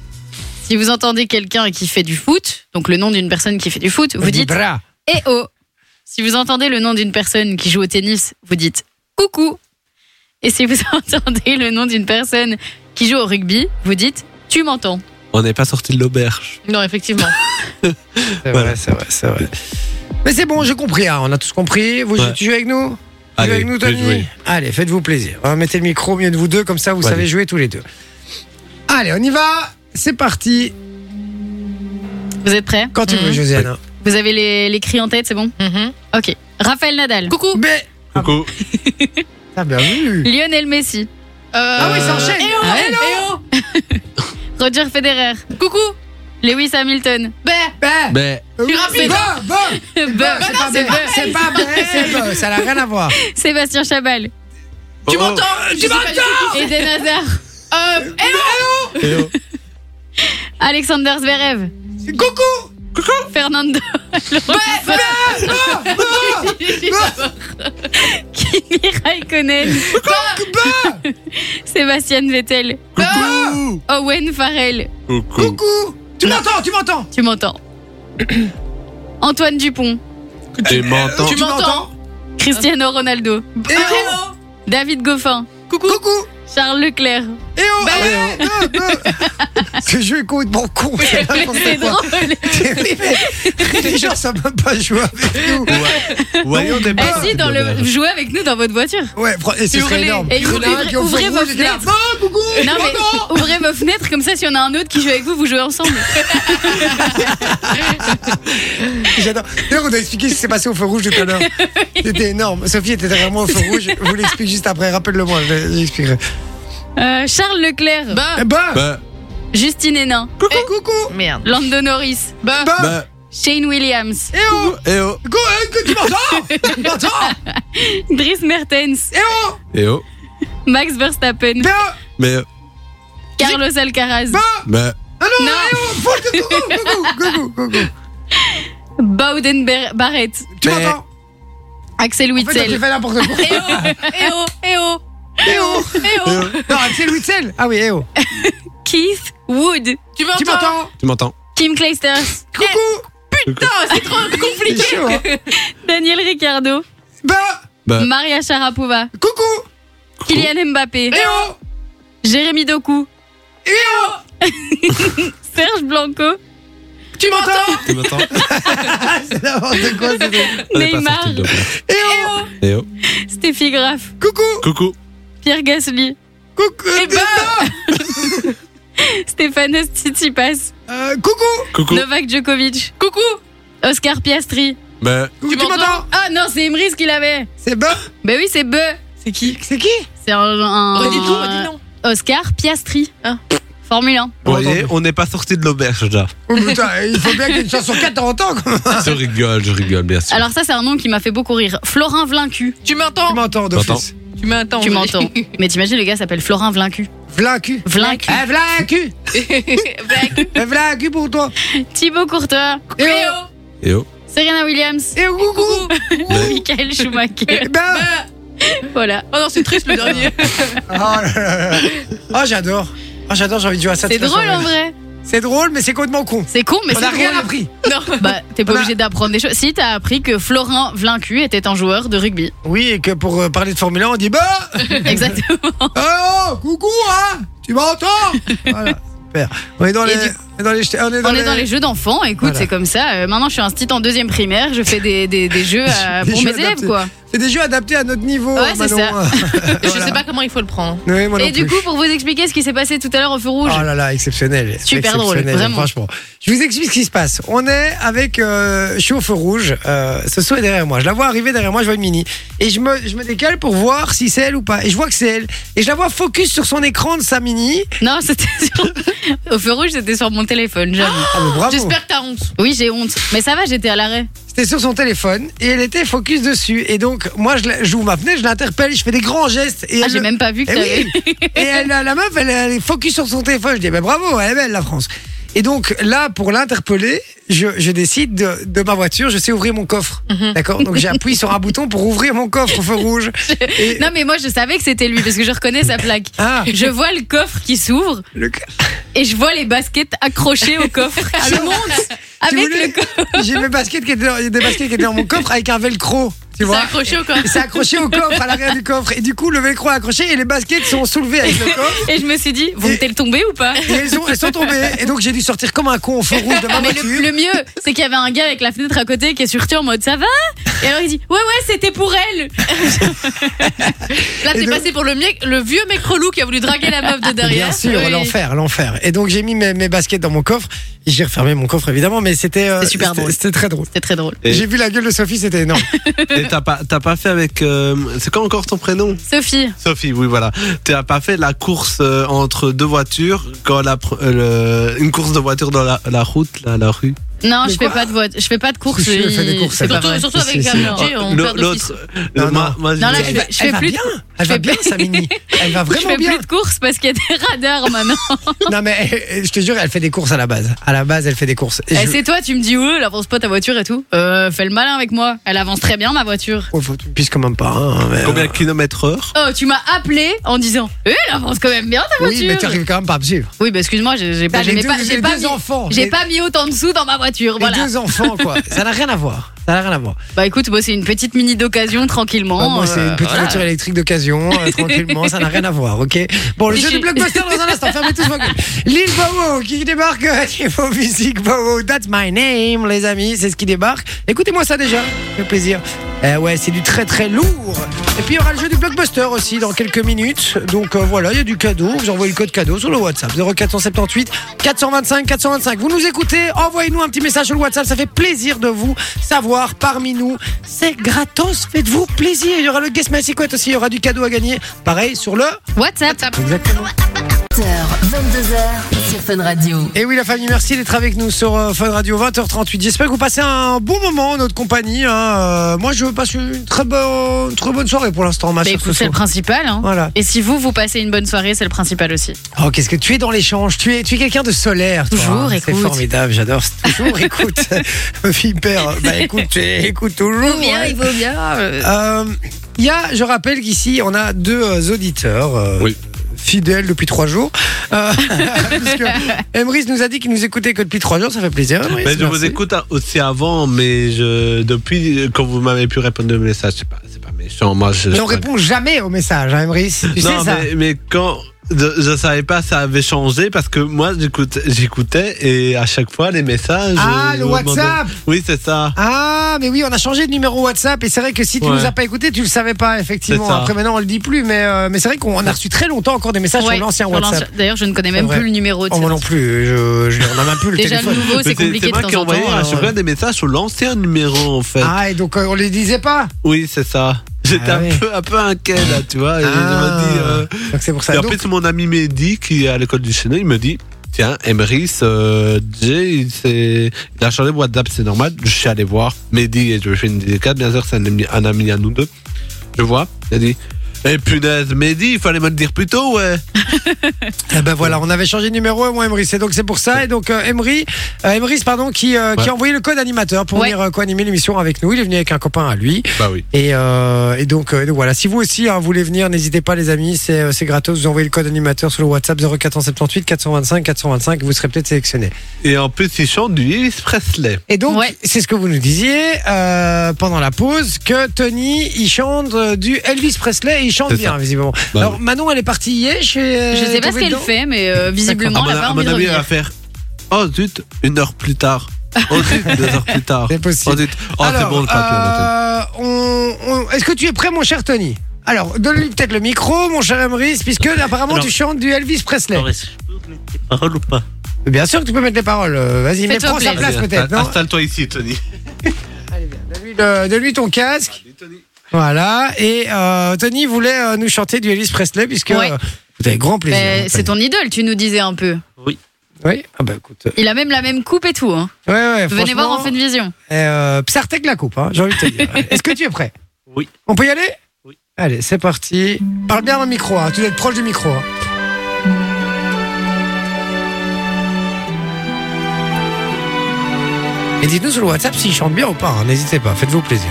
Si vous entendez quelqu'un qui fait du foot, donc le nom d'une personne qui fait du foot, vous dites Bra. E O. Si vous entendez le nom d'une personne qui joue au tennis, vous dites coucou. Et si vous entendez le nom d'une personne qui joue au rugby, vous dites tu m'entends. On n'est pas sorti de l'auberge. Non, effectivement. C'est Voilà. vrai, c'est vrai, c'est vrai. Mais c'est bon, j'ai compris. Hein, on a tous compris. Vous, Ouais. tu joues avec nous? Tu joues Allez, avec nous, je vais Tony? jouer. Allez, faites-vous plaisir. Hein, mettez le micro au milieu de vous deux, comme ça, vous Allez. savez jouer tous les deux. Allez, on y va. C'est parti. Vous êtes prêts? Quand tu veux, Mhm. Josiane. Vous avez les, les cris en tête, c'est bon? Mhm. Ok. Raphaël Nadal. Coucou. Mais. Coucou. Ah, bien vu. Lionel Messi. Ah oui, ça enchaîne. Eh oh, Ah ouais. eh oh. Roger Federer. Coucou. Lewis Hamilton. Bé. Ben. Mais Euh, suis rapide. bah, bah. Be- Bah, c'est pas c'est ben, Be- c'est pas ben, c'est ben. Ça n'a rien à voir. Sébastien Chabal. Tu Oh. m'entends? Tu m'entends? Eden Hazard. Euh, eh oh. Eh oh. Alexander Zverev. Coucou. Fernando. Kimi Raikkonen. Sébastien Vettel. Coucou. Owen Farrell. Coucou. Coucou. Tu m'entends, tu m'entends. Tu m'entends. Antoine Dupont. Tu m'entends? Tu m'entends? Cristiano Ronaldo. Eh Eh oh. oh. David Goffin. Coucou. Coucou. Charles Leclerc. Eh oh. Ah ouais, ah, ah. Ce jeu est complètement con. C'est n'importe C'est quoi. drôle. Oui, mais les gens savent même pas jouer avec nous. Ouais, ouais, on est Eh pas. si, dans le, jouez avec nous dans votre voiture. Ouais, fr- et ce serait Hurler. énorme. Et Il y en a un ouvrez- qui est au feu ouvrez vos rouge, il est là, fenêtres. Ah, coucou, Non mais ouvrez vos fenêtres comme ça, s'il y en a un autre qui joue avec vous, vous jouez ensemble. J'adore. D'ailleurs, on doit expliquer ce qui s'est passé au feu rouge tout à l'heure. C'était énorme. Sophie était vraiment au feu rouge. Je vous l'explique juste après. Rappelle-le-moi, je l'expliquerai. Euh, Charles Leclerc, Bah, Eh ben, Bah, Justine Hénin, coucou, coucou. merde. Lando Norris, Bah, Bah, bah, Shane Williams, eh oh, eh oh, Go, hein, que tu m'entends Tu m'entends Dries Mertens, Eh oh, eh oh. Max Verstappen, bah, Mais, Carlos Alcaraz, bah, bah, ah non, Non. eh oh, faut que- coucou, coucou, coucou, coucou. Bowden Ber- Barrett, Tu Mais- m'entends Axel En fait, t'as Witsel, fait n'importe quoi. Eh oh, eh oh, eh oh, Eh oh, eh oh, non, Axel Witsel. Ah oui, eh oh. Keith Wood, tu m'entends? Tu m'entends tu m'entends? Kim Clijsters, Coucou. Putain, c'est trop C'est compliqué. chaud, hein. Daniel Ricciardo, Bah, Bah, Maria Sharapova, coucou. Kylian Mbappé, Eh oh, Jérémy Doku, eh oh. Serge Blanco, Tu m'entends tu m'entends? C'est n'importe quoi, c'est des- On est pas Neymar, sorti de là. Eh oh, Eh oh. Steffi Graf, coucou, Coucou. Pierre Gasly, coucou. Eh ben. Stéphane Tsitsipas, Euh, coucou. Coucou. Novak Djokovic, Coucou. Oscar Piastri. Bah, Tu m'entends m'entends Ah non, c'est Emrys qui l'avait. C'est bon. Ben oui, c'est Be. C'est qui? C'est qui C'est un, un- Redis tout, redis non. Oscar Piastri. Ah. Formule un. vous voyez, on n'est pas sorti de l'auberge là. Oh putain, il faut bien qu'il y ait une chance sur quatre de temps en temps. quoi. Je rigole, je rigole, bien sûr. Alors ça, c'est un nom qui m'a fait beaucoup rire. Florin Vlincu. Tu m'entends? Tu m'entends d'office. Tu m'entends? Tu m'entends. Mais t'imagines, le gars s'appelle Florin Vlincu. Vlacu. Vlincu. Eh, Vlacu. Eh, Vlacu pour toi. Thibaut Courtois. Eh oh. Eh oh. Serena Williams. Eh oh, coucou. Michael Schumacher. Eh ben. Voilà. Oh non, c'est triste le dernier. Oh là là là. Oh, j'adore. Oh, j'adore, j'ai envie de jouer à ça. C'est toute la drôle en soirée. vrai. C'est drôle, mais c'est complètement con. C'est con, mais On c'est n'a rien drôle. appris. Non. Bah, t'es pas On a- obligé d'apprendre des choses. Si, t'as appris que Florin Vlincu était un joueur de rugby. Oui, et que pour euh, parler de Formule un, on dit bah. Exactement. Oh, coucou, hein. Tu m'entends. Voilà, super. On est dans Et les. du- on est dans les. On est dans On les, est dans les jeux d'enfants, écoute, Voilà. c'est comme ça. Euh, maintenant, je suis instit en deuxième primaire, je fais des, des, des jeux euh, Des pour jeux mes élèves, adaptés. quoi. C'est des jeux adaptés à notre niveau. Ouais, c'est Manon. Je Voilà. sais pas comment il faut le prendre. Oui, moi non Et du plus. coup, pour vous expliquer ce qui s'est passé tout à l'heure au feu rouge, Oh là là, exceptionnel. Super drôle, Exceptionnel, vraiment. Franchement. Je vous explique ce qui se passe. On est avec. Euh, je suis au feu rouge. Euh, Soso est derrière moi. Je la vois arriver derrière moi, je vois une mini. Et je me, je me décale pour voir si c'est elle ou pas. Et je vois que c'est elle. Et je la vois focus sur son écran de sa mini. non, c'était sur... au feu rouge, c'était sur mon téléphone, j'avoue. Ah, mais bravo. J'espère que t'as honte. Oui, j'ai honte. Mais ça va, j'étais à l'arrêt. C'était sur son téléphone et elle était focus dessus. Et donc, moi, je la- j'ouvre ma fenêtre, je l'interpelle, je fais des grands gestes. Et Ah, elle j'ai me- même pas vu que Eh t'avais. oui. Et elle, la meuf, elle, elle est focus sur son téléphone. Je dis, ben bravo, elle est belle, la France. Et donc, là, pour l'interpeller, je, je décide de, de ma voiture, je sais ouvrir mon coffre. D'accord? Donc, j'appuie sur un bouton pour ouvrir mon coffre au feu rouge. Et- Non, mais moi, je savais que c'était lui parce que je reconnais sa plaque. Ah, Je vois le coffre qui s'ouvre le- et je vois les baskets accrochées au coffre qui Alors, montent tu avec voulais- le coffre. j'ai mes baskets qui étaient dans, il y a des baskets qui étaient dans mon coffre avec un velcro. Tu C'est vois? accroché au corps. C'est accroché au coffre, à l'arrière du coffre. Et du coup, le velcro est accroché et les baskets sont soulevées avec le coffre. Et je me suis dit, vont-elles tomber ou pas? Et elles, ont- elles sont tombées. Et donc, j'ai dû sortir comme un con au feu rouge de ma Mais voiture. le, le mieux, c'est qu'il y avait un gars avec la fenêtre à côté qui est surtout en mode ça va? Et alors il dit ouais ouais c'était pour elle. Là, Et t'es donc- passé pour le, mec- le vieux mec relou qui a voulu draguer la meuf de derrière. Bien sûr, Oui. l'enfer, l'enfer. Et donc j'ai mis mes, mes baskets dans mon coffre. Et j'ai refermé mon coffre évidemment, mais c'était euh, C'était super c'était- drôle. C'était très drôle. C'était très drôle. Et- J'ai vu la gueule de Sophie, c'était énorme. Et t'as pas, t'as pas fait avec. euh, c'est quoi encore ton prénom? Sophie, Sophie, oui, voilà. T'as pas fait la course euh, entre deux voitures, quand la, pr- euh, le- une course de voiture dans la, la route, là, la rue. non, Mais je fais quoi pas de voiture, je fais pas de course. Si, elle fait des courses, c'est elle. pas Surtout, vrai. surtout Si, avec si, un si. budget, on Le- perd d'office. L'autre. Non, le- moi- non. moi, Non, là, je- je Elle fais- va, je fais elle va plus de- bien. Elle je va fais bien, plus- sa mini. Elle va Je vraiment fais bien. plus de courses parce qu'il y a des radars maintenant. Non mais euh, je te jure, elle fait des courses à la base. À la base, elle fait des courses. Et Eh, je- c'est toi, tu me dis ouais, elle avance pas ta voiture et tout. Euh, fais le malin avec moi. Elle avance très bien ma voiture. Oh, faut que tu me pisses quand même pas. Hein, mais, Combien euh, de kilomètres heure? Oh, tu m'as appelé en disant eh, elle avance quand même bien ta voiture. Oui, mais tu arrives quand même pas à me suivre. oui, bah excuse-moi, j'ai j'ai pas, T'as j'ai les deux, pas, j'ai j'ai deux pas mis, enfants. j'ai Les- pas mis autant de sous dans ma voiture voiture. et Voilà. deux enfants, quoi. Ça n'a rien à voir. Ça n'a rien à voir. Bah écoute, bon, c'est une petite mini d'occasion tranquillement. Bah, moi, c'est euh, une petite voilà. voiture électrique d'occasion, euh, tranquillement, ça n'a rien à voir, ok? Bon, le Mais jeu je- du blockbuster dans un instant, fermez tous vos gueules. Lil Bow Wow qui débarque euh, niveau musique, Bow Wow, that's my name, les amis, c'est ce qui débarque. Écoutez-moi ça déjà, ça fait plaisir. Eh ouais, c'est du très très lourd. Et puis il y aura le jeu du blockbuster aussi dans quelques minutes. Donc euh, voilà, il y a du cadeau. Vous envoyez le code cadeau sur le WhatsApp zéro quatre cent soixante-dix-huit quatre cent vingt-cinq quatre cent vingt-cinq. Vous nous écoutez, envoyez-nous un petit message sur le WhatsApp. Ça fait plaisir de vous savoir parmi nous. C'est gratos, faites-vous plaisir. Il y aura le Guess My Secret aussi, il y aura du cadeau à gagner. Pareil sur le. WhatsApp. Exactement. vingt heures, vingt-deux heures sur Fun Radio. Et oui, la famille, merci d'être avec nous sur euh, Fun Radio vingt heures trente-huit. J'espère que vous passez un bon moment en notre compagnie. Hein. Euh, moi, je passe une très, bonne, une très bonne soirée pour l'instant. Ma Bah chère écoute, c'est Soso. le principal. Hein. Voilà. Et si vous, vous passez une bonne soirée, c'est le principal aussi. Oh, qu'est-ce que tu es dans l'échange. Tu es, tu es quelqu'un de solaire. Toi, Toujours, hein. C'est écoute. formidable, j'adore. C'est toujours, écoute. Hyper. Bah écoute, tu écoutes toujours. ouais. il vaut bien. euh. Euh, Il y a, je rappelle qu'ici, on a deux euh, auditeurs. euh, Oui. Fidèles depuis trois jours. Euh, parce que Emrys nous a dit qu'il nous écoutait que depuis trois jours, ça fait plaisir. Emrys, Mais je merci. vous écoute aussi avant, mais je, depuis quand vous m'avez pu répondre au message, c'est pas, c'est pas méchant. Moi, je, Mais je on répond jamais aux messages, hein, Emrys. Tu non, sais ça. mais, mais quand je, je savais pas, ça avait changé parce que moi, j'écoute, j'écoutais et à chaque fois les messages. Ah, je le me demandais- WhatsApp. Oui, c'est ça. Ah, mais oui, on a changé de numéro WhatsApp et c'est vrai que si tu Ouais. nous as pas écouté, tu le savais pas effectivement. C'est ça. Après maintenant, on le dit plus, mais euh, mais c'est vrai qu'on a reçu très longtemps encore des messages Ouais, sur l'ancien sur WhatsApp. l'ancien- D'ailleurs, je ne connais C'est même vrai. plus le numéro de Oh, moi non cette- plus. Je, je, on a même plus le Déjà, téléphone. le nouveau, Mais c'est compliqué c'est de moi temps qui ai en envoyé temps. à alors, chaque fois des messages sur l'ancien numéro en fait. Ah, et donc euh, on les disait pas. Oui, c'est ça. J'étais Ah un, oui. peu, un peu inquiet là, tu vois. Et Ah, je me dis, euh, donc c'est pour ça. Et en Donc, plus, mon ami Mehdi, qui est à l'école du Chénet, il me dit tiens, Emrys, euh, Jay, il, s'est- il a changé de WhatsApp, c'est normal. Je suis allé voir Mehdi et je lui fais une dédicace. Bien sûr, c'est un ami, un ami à nous deux. Je vois, il a dit eh punaise, Mehdi, il fallait me le dire plus tôt, ouais. eh ben voilà, on avait changé de numéro, moi Emrys. Et donc c'est pour ça. Et donc euh, Emrys, euh, Emrys, pardon, qui euh, qui Ouais. a envoyé le code animateur pour Ouais. venir euh, co-animer l'émission avec nous. Il est venu avec un copain à lui. Bah oui. Et, euh, et donc, euh, donc voilà, si vous aussi hein, voulez venir, n'hésitez pas les amis, c'est euh, c'est gratos. Vous envoyez le code animateur sur le WhatsApp zéro quatre cent soixante-dix-huit quatre cent vingt-cinq quatre cent vingt-cinq, vous serez peut-être sélectionné. Et en plus, il chante du Elvis Presley. Et donc, Ouais. c'est ce que vous nous disiez euh, pendant la pause, que Tony, il chante euh, du Elvis Presley et il chante C'est bien, ça. visiblement. Bah Alors, oui. Manon, elle est partie hier chez. euh, Je sais pas ce tombée qu'elle dedans. fait, mais euh, visiblement, À mon, elle a pas à envie mon de avis, elle va revenir. faire oh zut, une heure plus tard. Oh zut, deux heures plus tard. C'est possible. Oh zut, oh c'est Alors, bon le papier. euh, on- on- Est-ce que tu es prêt, mon cher Tony? Alors, donne-lui peut-être le micro, mon cher Emrys, puisque apparemment Alors- tu chantes du Elvis Presley. Alors, est-ce que je peux mettre des paroles ou pas? Bien sûr que tu peux mettre les paroles. euh, Vas-y, mais Fais-toi prends sa plaisir. place peut-être, non? Installe-toi ici, Tony. Allez, bien. Donne-lui le- Donne-lui ton casque. Voilà. Et euh, Tony voulait euh, nous chanter du Elvis Presley, puisque Ouais. euh, vous avez grand plaisir. Mais hein, c'est Tony. ton idole, tu nous disais un peu. Oui. Oui. Ah bah écoute. euh, Il a même la même coupe et tout. Hein. Ouais, ouais. Venez franchement, voir en Fun Vision. Euh, Psartek la coupe, hein, j'ai envie de te dire. Est-ce que tu es prêt? Oui. On peut y aller? Oui. Allez, c'est parti. Parle bien dans le micro, hein. Tu dois être proche du micro. hein. Et dites-nous sur le WhatsApp s'il chante bien ou pas, hein. N'hésitez pas, faites-vous plaisir.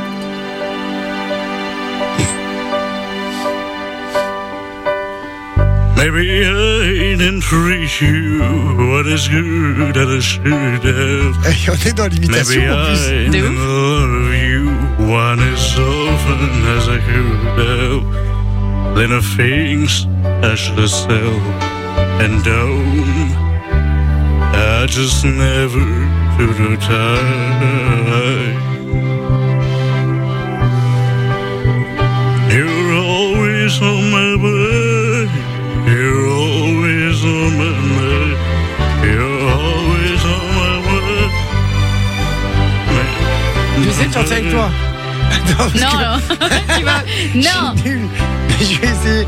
Maybe I didn't treat you what is good that I should have. Et on est dans l'imitation Maybe en plus. I didn't love you one as often as I could have. Then the things I should have said and done, I just never took the time. You're always on my mind. You're always on my mind. You're always on my mind. Je vais essayer de chanter avec toi. Attends, parce Non, que- non. tu vas. Non. Je suis nul. Mais je vais essayer.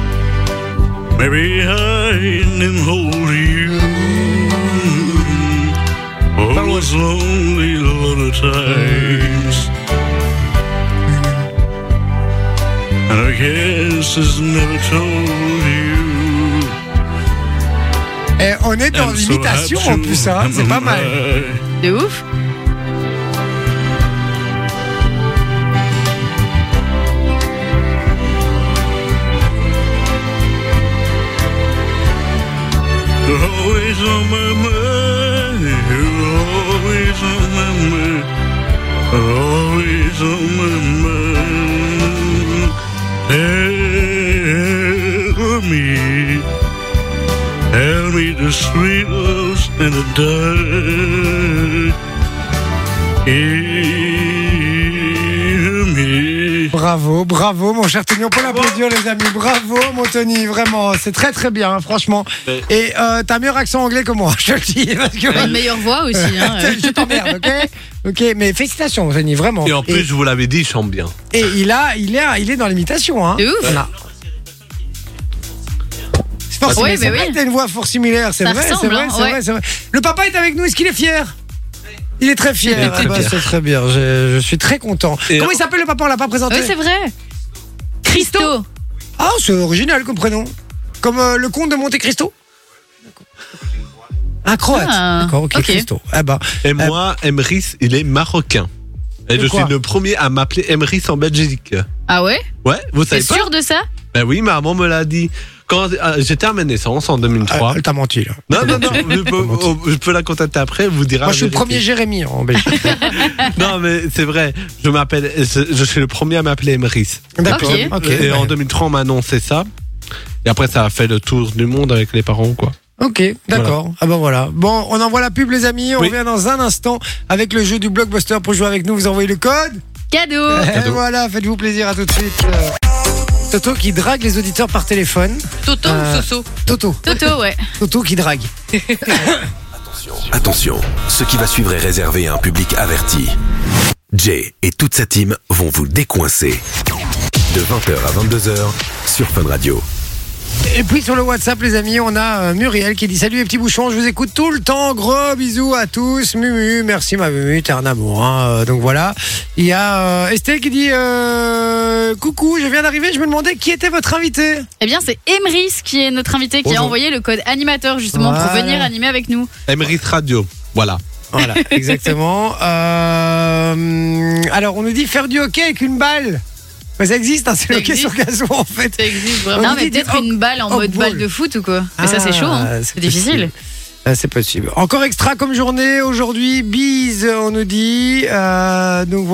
Maybe I didn't hold you. I was lonely a lot of times. And I guess it's never told you. Et on est dans I'm so l'imitation happy en plus, hein. C'est pas mal. De ouf. You're always on my mind. You're always remember, always remember. Tell me, tell me the sweet loves in the dark. Hear me. Bravo, bravo, mon cher Tony. On peut l'applaudir, les amis. Bravo, mon Tony. Vraiment, c'est très, très bien, hein, franchement. Mais- Et euh, t'as un meilleur accent anglais que moi, je te le dis. Parce que... Une meilleure voix aussi. Hein, euh. Je t'emmerde, ok? Ok, mais félicitations, Tony, vraiment. Et en plus, je vous l'avais dit, il chante bien. et il, a, il, est, il est dans l'imitation, hein. C'est ouf. Voilà. C'est fort Oui, similaire, mais c'est vrai oui. que t'as une voix fort similaire, c'est Ça vrai, c'est ressemble, vrai, hein, c'est ouais. vrai, c'est vrai. Le papa est avec nous, est-ce qu'il est fier? Il est très fier. Il est très Ah bah, fier. c'est très bien, je, je suis très content. Et Comment en- il s'appelle le papa? On l'a pas présenté. Oui, c'est vrai. Christo. Ah, c'est original comme prénom. Comme euh, le comte de Monte Cristo. Un croate. Ah, D'accord, ok, ok. Cristo. Eh ben, Et moi, Emrys, il est marocain. Et De je quoi suis le premier à m'appeler Emrys en Belgique. Ah ouais? Ouais, vous T'es savez pas? sûr de ça? Ben oui, ma maman me l'a dit. Quand euh, j'étais à ma naissance en deux mille trois. euh, elle t'a menti là. Non, non, non, je peux, oh, je peux la contacter après, elle vous dira. Moi, je suis la le premier vérité. Jérémy en Belgique. Non, mais c'est vrai, je m'appelle, je, je suis le premier à m'appeler Emrys. D'accord. Ok. Ok. Et en deux mille trois, on m'a annoncé ça. Et après, ça a fait le tour du monde avec les parents, quoi. Ok, d'accord. Ah ben voilà. Bon, on envoie la pub, les amis. On Oui. revient dans un instant avec le jeu du Blockbuster. Pour jouer avec nous, vous envoyez le code. Cadeau. Et voilà, faites-vous plaisir. À tout de suite. Euh, Toto qui drague les auditeurs par téléphone. Toto Euh, ou Soso? Toto. Toto, ouais. Toto qui drague. Attention, ce qui va suivre est réservé à un public averti. Jay et toute sa team vont vous décoincer. De vingt heures à vingt-deux heures sur Fun Radio. Et puis sur le WhatsApp, les amis, on a euh, Muriel qui dit salut les petits bouchons, je vous écoute tout le temps. Gros bisous à tous. Mumu, merci ma Mumu, t'es un amour. Hein. Euh, donc voilà. Il y a euh, Estelle qui dit euh, coucou, je viens d'arriver, je me demandais qui était votre invité. Eh bien, c'est Emrys qui est notre invité, qui Bonjour. a envoyé le code animateur justement pour Voilà. venir animer avec nous. Emrys Radio, voilà. Voilà, exactement. Euh, alors on nous dit faire du hockey avec une balle. Mais ça existe, hein, c'est le Ça hockey existe. sur gazon en fait. Ça existe On vraiment. Non, nous mais dit peut-être du une balle en hock mode ball. balle de foot ou quoi. Mais ça, c'est chaud, hein. Ah, C'est difficile. Ah, c'est possible. Encore extra comme journée aujourd'hui. Bise, on nous dit. Euh, donc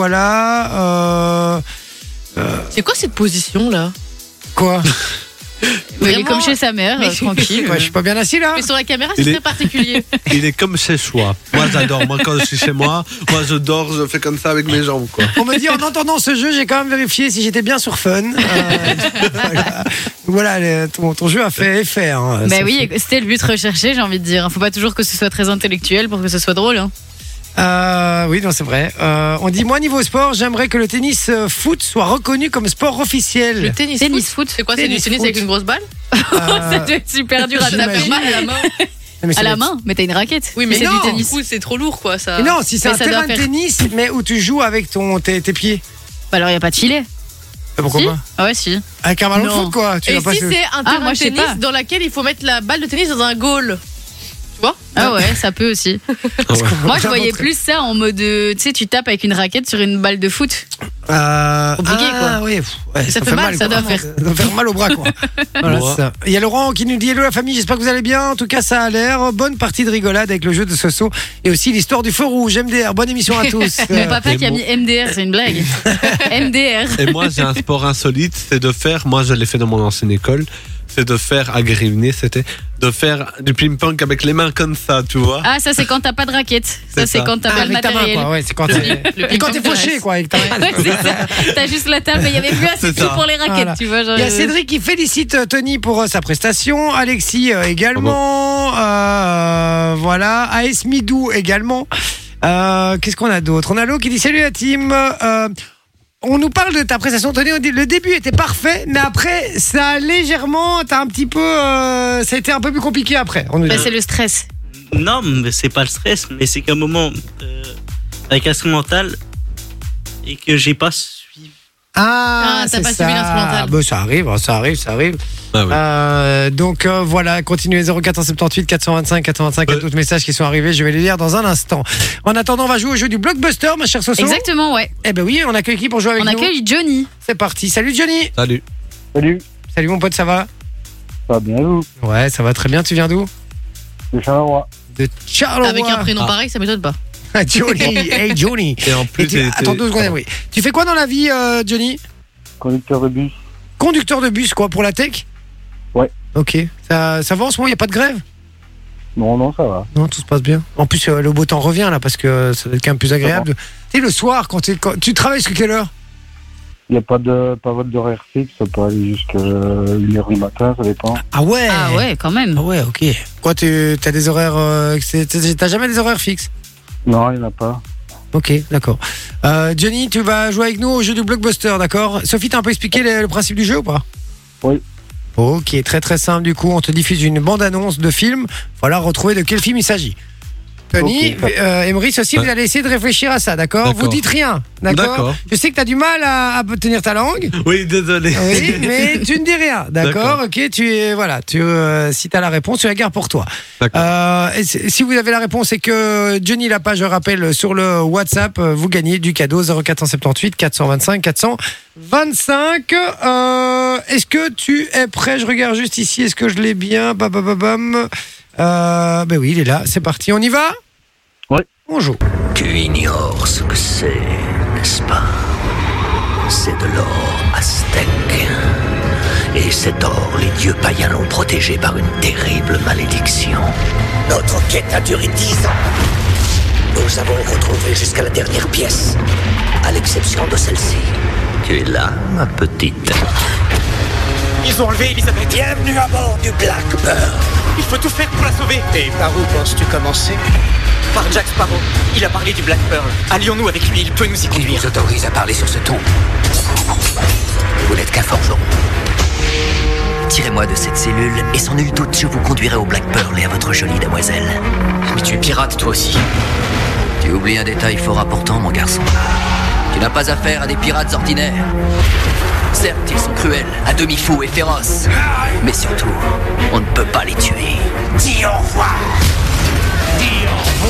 voilà. Euh, C'est quoi cette position là? quoi Mais il est Vraiment. comme chez sa mère, Mais- euh, tranquille. Ouais, je suis pas bien assis là. Mais sur la caméra, c'est Il est- très particulier. Il est comme chez soi. Moi, j'adore. Moi, quand je suis chez moi, moi, je dors, je fais comme ça avec mes jambes, quoi. On me dit en entendant ce jeu, j'ai quand même vérifié si j'étais bien sur Fun. Euh, voilà, voilà le- ton, ton jeu a fait effet. Hein, Bah Ça oui, fait- c'était le but recherché, j'ai envie de dire. Faut pas toujours que ce soit très intellectuel pour que ce soit drôle. Hein. Euh, oui, non, c'est vrai. Euh, on dit moi niveau sport, j'aimerais que le tennis euh, foot soit reconnu comme sport officiel. Le tennis, Tennis foot. C'est quoi? C'est du Tennis tennis foot. avec une grosse balle? Euh, Ça doit être super dur à j'imagine. taper. mal à la main. mais À c'est- la main, mais t'as une raquette. Oui, mais c'est non. du du tennis. coup, c'est trop lourd quoi. Ça. Mais non, si c'est Mais un ça terrain doit de faire- tennis, mais où tu joues avec ton, tes, tes pieds. Bah alors, il n'y a pas de filet. Euh, Pourquoi Si pas Ah ouais, si. Avec un ballon de Non. foot, quoi. Tu Et vas pas si se- c'est un Ah, terrain moi, de je sais tennis pas. dans lequel il faut mettre la balle de tennis dans un goal? Tu vois? Ah ouais, ça peut aussi. Moi, je voyais plus ça en mode, euh, tu sais, tu tapes avec une raquette sur une balle de foot. Euh, Compliqué, ah, oui, pff, ouais, Ça fait mal, ça quoi. doit faire. Ça doit faire mal au bras, quoi. Voilà, Moi. c'est ça. Il y a Laurent qui nous dit hello la famille, j'espère que vous allez bien. En tout cas, ça a l'air. Bonne partie de rigolade avec le jeu de Soso et aussi l'histoire du feu rouge. M D R, bonne émission à tous. Mon Euh, papa et qui a mon- mis M D R, c'est une blague. M D R. Et moi, j'ai un sport insolite, c'est de faire, moi, je l'ai fait dans mon ancienne école, c'est de faire, à Grivny, c'était, de faire du ping-pong avec les mains comme ça, tu vois. Ah, ça, c'est quand t'as pas de raquette. Ça, C'est c'est ça. quand t'as ah, pas le avec ta main, matériel. quoi. Ouais, c'est quand t'es et quand t'es fauché, quoi. Avec ta main. Ouais, c'est ça. T'as juste la table, mais il y avait plus assez C'est de tout ça. pour les raquettes, Voilà. tu vois. Genre, Il y a euh, Cédric qui félicite euh, Tony pour euh, sa prestation, Alexis euh, également, euh, voilà, A S Midou également. Euh, Qu'est-ce qu'on a d'autre? On a Lo qui dit salut la team. Euh, on nous parle de ta prestation, Tony. On dit le début était parfait, mais après ça a légèrement, t'as un petit peu, euh, ça a été un peu plus compliqué après. On nous dit. bah, c'est le stress. Non, mais c'est pas le stress, mais c'est qu'à un moment, euh, avec l'instrumental, et que j'ai pas suivi. Ah, Ah, t'as c'est pas ça. suivi l'instrumental. Bon, ça arrive, hein, ça arrive, ça arrive. Ah oui. Euh, donc euh, voilà, continuez zéro quatre cent soixante-dix, quatre cent vingt-cinq, quatre cent vingt-cinq. Il y a Ouais. d'autres messages qui sont arrivés, je vais les lire dans un instant. En attendant, on va jouer au jeu du Blockbuster, ma chère Soso. Exactement, ouais. Eh ben oui, on accueille qui pour jouer avec On nous? accueille Johnny. C'est parti. Salut Johnny. Salut. Salut, Salut mon pote, ça va? ça va bien vous? Ouais, ça va très bien. Tu viens d'où? C'est Charleroi. De Charleroi. Avec un prénom Ah. pareil, ça m'étonne pas. Johnny, hey Johnny. Et en plus, Et tu- t'es- Attends t'es- deux secondes, oui. Tu fais quoi dans la vie, euh, Johnny? Conducteur de bus. Conducteur de bus, quoi, pour la tech? Ouais. Ok. Ça, ça va en ce moment, il n'y a pas de grève? Non, non, ça va. Non, tout se passe bien. En plus, euh, le beau temps revient là parce que euh, ça va être quand même plus agréable. Tu sais, le soir, quand, t'es- quand tu travailles jusqu'à quelle heure? Il n'y a pas de pas d'horaire fixe, ça peut aller jusqu'à une heure du matin, ça dépend. Ah ouais. Ah ouais, quand même. Ah ouais, ok. Quoi, tu as des horaires. Euh, c'est- t'as t'as jamais des horaires fixes? Non, il n'y en a pas. Ok, d'accord. Euh, Johnny, tu vas jouer avec nous au jeu du blockbuster, d'accord? Sophie, t'as un peu expliqué le, le principe du jeu ou pas? Oui. Ok, très très simple. Du coup, on te diffuse une bande-annonce de film. Voilà, retrouver de quel film il s'agit. Tony, Ok. euh, Emrys aussi, vous allez essayer de réfléchir à ça, d'accord? D'accord. Vous dites rien, d'accord? D'accord. Je sais que tu as du mal à, à tenir ta langue. Oui, désolé. Oui, mais tu ne dis rien, d'accord? D'accord. Ok, tu es voilà, tu euh, si tu as la réponse, tu la gardes pour toi. D'accord. Euh, et si si vous avez la réponse et que Johnny l'a pas, je rappelle sur le WhatsApp, euh, vous gagnez du cadeau zéro quatre sept huit quatre cent vingt-cinq quatre cent vingt-cinq. Euh, est-ce que tu es prêt? Je regarde juste ici, est-ce que je l'ai bien? Bam, bam, bam, bam. Euh, ben oui, il est là, c'est parti, on y va? Oui. On joue. Tu ignores ce que c'est, n'est-ce pas? C'est de l'or aztèque. Et cet or, les dieux païens l'ont protégé par une terrible malédiction. Notre quête a duré dix ans. Nous avons retrouvé jusqu'à la dernière pièce, à l'exception de celle-ci. Tu es là, ma petite. Ils ont enlevé Elisabeth. Bienvenue à bord du Blackbird. Il faut tout faire pour la sauver. Et par où penses-tu commencer? Par Jack Sparrow. Il a parlé du Black Pearl. Allions-nous avec lui, il peut nous y Il conduire. nous autorise à parler sur ce ton. Vous n'êtes qu'un forgeron. Tirez-moi de cette cellule et sans nul doute je vous conduirai au Black Pearl et à votre jolie demoiselle. Mais tu es pirate toi aussi. Tu oublies un détail fort important, mon garçon. Tu n'as pas affaire à des pirates ordinaires. Certes, ils sont cruels, à demi fous et féroces. Mais surtout, on ne peut pas les tuer. Dis au revoir. Dis au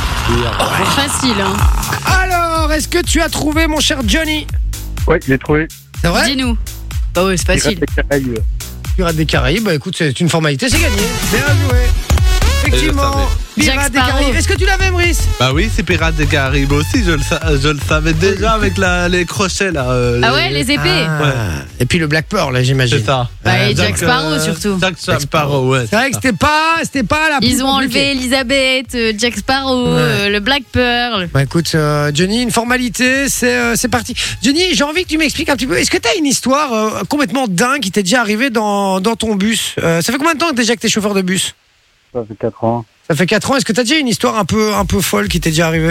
revoir. Facile, hein. Alors, est-ce que tu as trouvé mon cher Johnny? Oui, je l'ai trouvé. C'est vrai? Dis-nous. Bah ouais, c'est facile. Pirates des Caraïbes. Pirates des Caraïbes, bah écoute, c'est une formalité, c'est gagné. Bien joué. Effectivement, Je Jack Pirates des Sparrow. Caraïbes. Est-ce que tu l'avais, Emrys? Bah oui, c'est Pirates des Caraïbes aussi, je le, sa- je le savais déjà avec la, les crochets là. euh, Ah ouais, les épées. Ah. Et puis le Black Pearl, là, j'imagine. C'est ça. Bah, et Donc, Jack Sparrow, euh, surtout. Jack Sparrow, ouais. C'est vrai que c'était pas, c'était pas la plus Ils ont compliquée. enlevé Elisabeth, euh, Jack Sparrow, Ouais. euh, le Black Pearl. Bah écoute, euh, Johnny, une formalité, c'est euh, c'est parti. Johnny, j'ai envie que tu m'expliques un petit peu. Est-ce que tu as une histoire euh, complètement dingue qui t'est déjà arrivée dans, dans ton bus? Euh, Ça fait combien de temps déjà que t'es chauffeur de bus? Ça fait quatre ans. Ça fait quatre ans. Est-ce que tu as déjà une histoire un peu, un peu folle qui t'est déjà arrivée?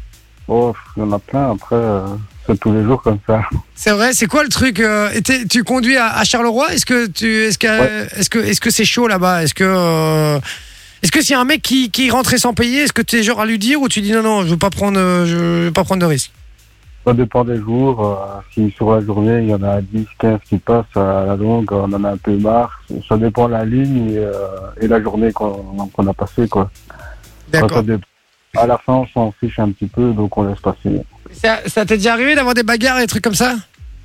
Oh, il y en a plein, après, euh, c'est tous les jours comme ça. C'est vrai, c'est quoi le truc euh, et t'es- Tu conduis à, à Charleroi? Est-ce que tu, est-ce que, Ouais. est-ce que, est-ce que c'est chaud là-bas? Est-ce que, euh, est-ce que s'il y a un mec qui, qui rentrait sans payer, est-ce que tu es genre à lui dire ou tu dis non non, je veux pas prendre, euh, je veux pas prendre de risque? Ça dépend des jours. euh, si sur la journée, il y en a dix, quinze qui passent à la longue, on en a un peu marre. Ça dépend de la ligne et, euh, et la journée qu'on qu'on a passée, quoi. D'accord. Ça dépend. À la fin, on s'en fiche un petit peu, donc on laisse passer. Ça, ça t'est déjà arrivé d'avoir des bagarres et des trucs comme ça?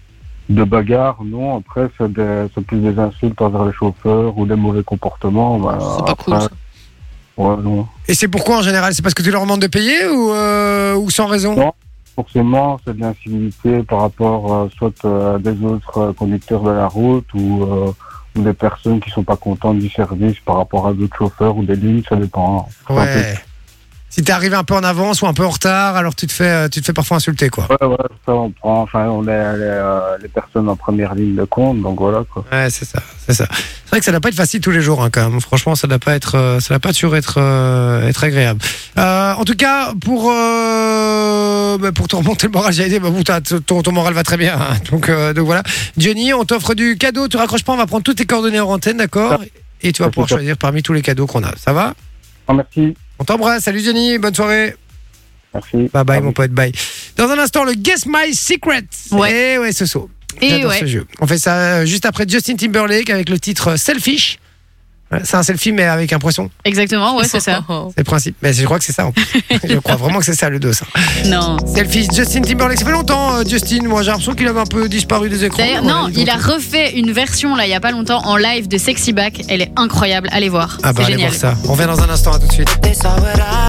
De bagarre, non. Après, c'est des- c'est plus des insultes envers les chauffeurs ou des mauvais comportements. Bah, C'est pas cool, après, ça. Ouais, non. Et c'est pourquoi en général? C'est parce que tu leur demandes de payer ou, euh, ou sans raison? Non. Forcément, c'est de l'incivilité par rapport euh, soit euh, à des autres euh, conducteurs de la route ou, euh, ou des personnes qui sont pas contentes du service par rapport à d'autres chauffeurs ou des lignes, ça dépend. C'est un Ouais. Si t'es arrivé un peu en avance ou un peu en retard, alors tu te fais, euh, tu te fais parfois insulter, quoi. peu- Ouais, ouais, ça on prend. Enfin, on est les, euh, les personnes en première ligne de compte, donc voilà quoi. Ouais, c'est ça, c'est ça. C'est vrai que ça doit pas être facile tous les jours, hein, quand même. Franchement, ça doit pas être, euh, ça doit pas toujours être, euh, être agréable. Euh, en tout cas, pour, euh, bah, pour te remonter le moral, j'allais dire, bah, bon, t'as- ton, ton moral va très bien. Hein. Donc, euh, donc voilà. Johnny, on t'offre du cadeau. Tu raccroches pas, on va prendre toutes tes coordonnées en antenne, d'accord? Et tu vas Merci, pouvoir top. choisir parmi tous les cadeaux qu'on a. Ça va? Ah, merci. On t'embrasse. Salut Johnny, bonne soirée. Merci. Bye bye, Ah, mon pote, bye. Dans un instant, le Guess My Secret. Ouais. Et ouais, ce saut. Et J'adore ouais. ce jeu. On fait ça euh, juste après Justin Timberlake avec le titre Selfish. Ouais, c'est un selfie, mais avec un poisson. Exactement, ouais, c'est ça. C'est le principe. Mais je crois que c'est ça. En plus. Je crois vraiment que c'est ça le dos. Ça. Non. Selfish, Justin Timberlake. Ça fait longtemps, euh, Justin. Moi, j'ai l'impression qu'il avait un peu disparu des écrans. D'ailleurs, Voilà, non, donc- il a refait une version là il y a pas longtemps en live de Sexy Back. Elle est incroyable. Allez voir. Ah bah, c'est allez génial. voir ça. On revient dans un instant. À tout de suite.